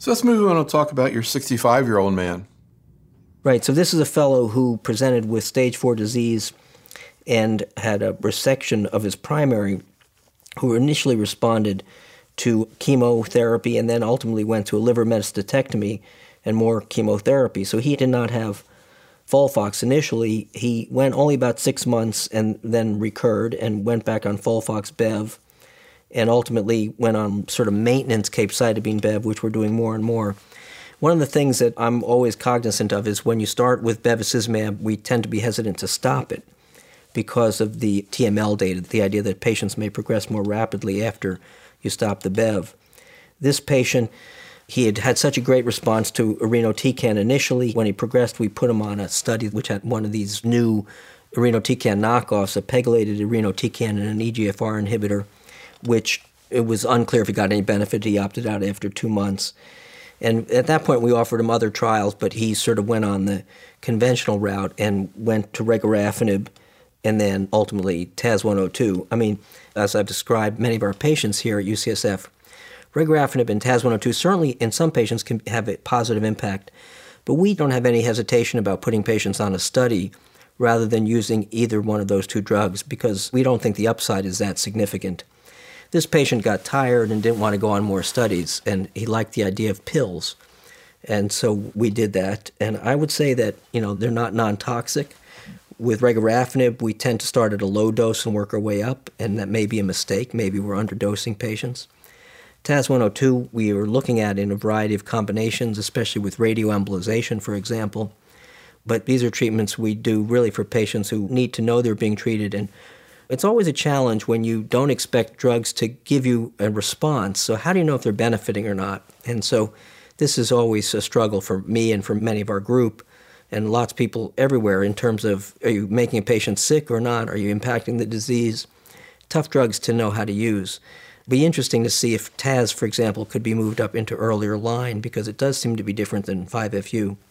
So let's move on and talk about your 65-year-old man. Right, so this is a fellow who presented with stage 4 disease and had a resection of his primary, who initially responded to chemotherapy and then ultimately went to a liver metastatectomy and more chemotherapy. So he did not have FOLFOX initially. He went only about 6 months and then recurred and went back on FOLFOX-Bev and ultimately went on sort of maintenance capecitabine Bev, which we're doing more and more. One of the things that I'm always cognizant of is when you start with bevacizumab, we tend to be hesitant to stop it because of the TML data, the idea that patients may progress more rapidly after you stop the Bev. This patient, he had had such a great response to irinotecan initially. When he progressed, we put him on a study which had one of these new irinotecan knockoffs, a pegylated irinotecan and an EGFR inhibitor, which it was unclear if he got any benefit. He opted out after 2 months. And at that point, we offered him other trials, but he sort of went on the conventional route and went to regorafenib and then ultimately TAS-102. I mean, as I've described many of our patients here at UCSF, regorafenib and TAS-102 certainly in some patients can have a positive impact, but we don't have any hesitation about putting patients on a study rather than using either one of those two drugs because we don't think the upside is that significant. This patient got tired and didn't want to go on more studies, and he liked the idea of pills. And so we did that. And I would say that, they're not non-toxic. With regorafenib, we tend to start at a low dose and work our way up, and that may be a mistake. Maybe we're underdosing patients. TAS-102, we are looking at in a variety of combinations, especially with radioembolization, for example. But these are treatments we do really for patients who need to know they're being treated. And it's always a challenge when you don't expect drugs to give you a response. So how do you know if they're benefiting or not? And so this is always a struggle for me and for many of our group and lots of people everywhere in terms of, are you making a patient sick or not? Are you impacting the disease? Tough drugs to know how to use. It'd be interesting to see if TAS, for example, could be moved up into earlier line because it does seem to be different than 5-FU.